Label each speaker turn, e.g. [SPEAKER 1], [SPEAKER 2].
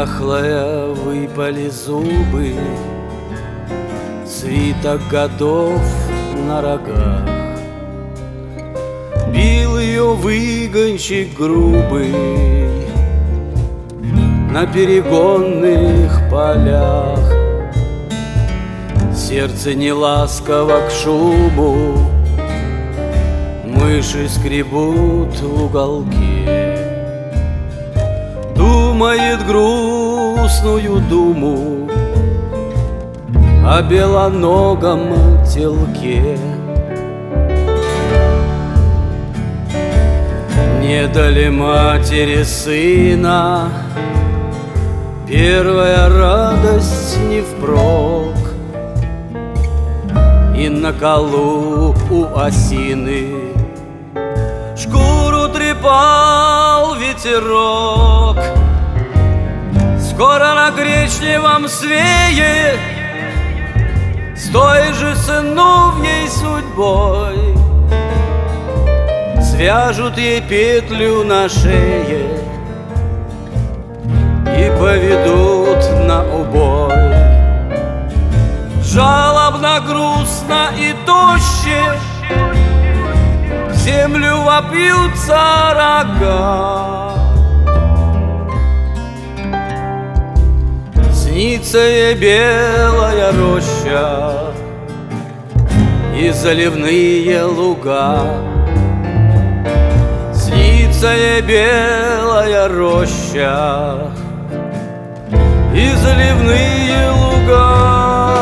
[SPEAKER 1] дряхлая выпали зубы, свиток годов на рогах. Бил ее выгонщик грубый на перегонных полях. Сердце не ласково к шуму, мыши скребут в уголке. Думает грустную думу о белоногом телке. Не дали матери сына, первая радость не впрок. И на колу у осины шкуру трепал ветерок. Скоро на гречневом свее с той же сыновней судьбой свяжут ей петлю на шее и поведут на убой. Жалобно, грустно и тоще в землю вопьются рога. Снится ей белая роща и заливные луга. Снится ей белая роща и заливные луга.